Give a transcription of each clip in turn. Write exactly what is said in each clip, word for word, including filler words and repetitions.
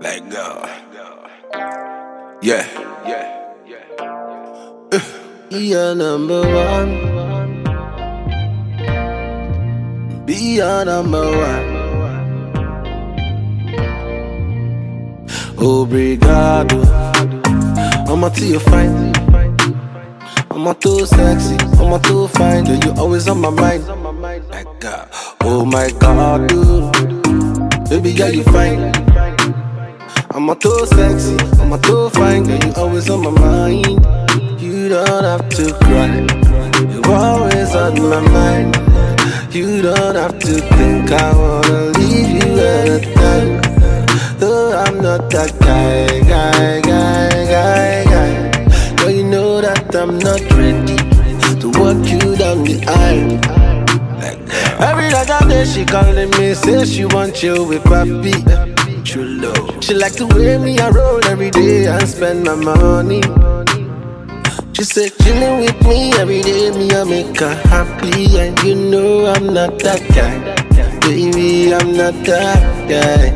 Let go. Yeah. Yeah. Yeah. You're number one. Be your number one. Obrigado. I'ma tell you fine. I'm too sexy. I'm too fine. Girl, you always on my mind. Like God. Oh my God, dude. Baby girl, you fine. I'm too sexy. I'm too fine. Girl, you always on my mind. You don't have to cry. You're always on my mind. You don't have to think I wanna leave you anytime. Though I'm not that guy, guy, guy, guy, guy. But you know that I'm not ready to walk you down the aisle. Every other day she calling me, say she want you with papi. True love. She like the way me I roll every day and spend my money. She said chilling with me every day, me I make her happy. And you know I'm not that guy, baby, I'm not that guy.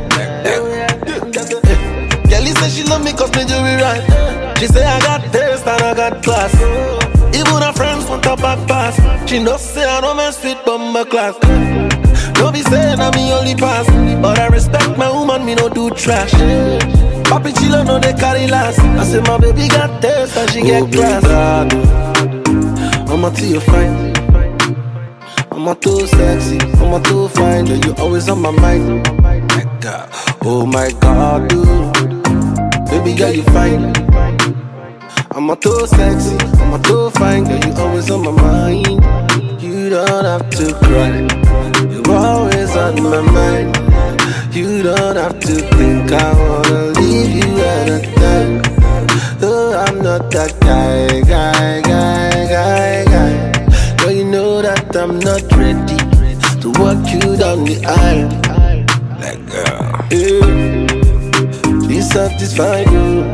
Kelly said she love me cause me do it right. She say I got taste and I got class. Even her friends want a back pass. She know say I don't mess with bumper class. Don't be saying I'm me only pass, but I respect my woman, me no do trash. Papi chillin' no they carry last. I say my baby got taste and she get class. I'ma tell you fine. I'm too sexy, I'm too fine. Girl, you always on my mind. Like God. Oh my God, dude. Baby girl, you fine. I'm too sexy, I'm too fine. Girl, you always on my mind. You don't have to cry. You're always on my mind. You don't have to think I wanna leave you anytime. Though I'm not that guy, guy, guy, guy, guy. Girl, you know that I'm not ready to walk you down the aisle. Let go. Yeah. She satisfied you.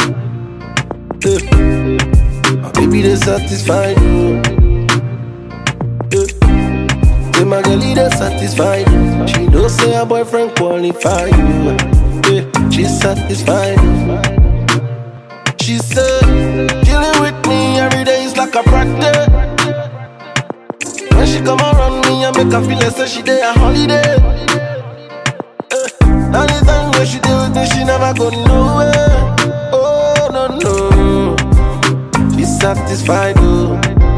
Yeah. My baby, they satisfied you. Say my girl, they satisfied. She know say her boyfriend qualify you. Yeah, she satisfied. She said, chilling with me every day is like a practice. When she come around me, I make her feel like say she day a holiday. Uh, anytime when she deal with me, she never go nowhere. Oh no no, she satisfied. Oh,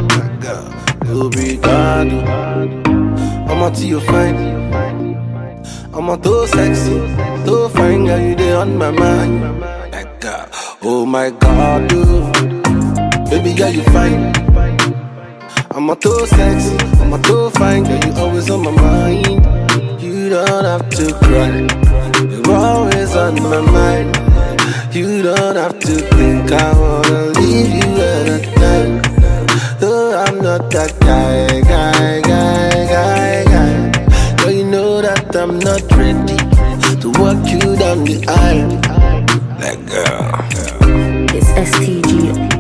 obrigado. I'ma tell you fine. I'm too sexy, too fine, girl, you there on my mind. Like God. Oh my God, dude. Baby girl, you fine. I'm too sexy, I'm too fine, girl, you always on my mind. You don't have to cry. You're always on my mind. You don't have to think I wanna leave you anytime. Though I'm not that guy, guy, guy, guy, guy. Girl, you know that I'm not ready to walk you down the aisle. Let go. It's S T G.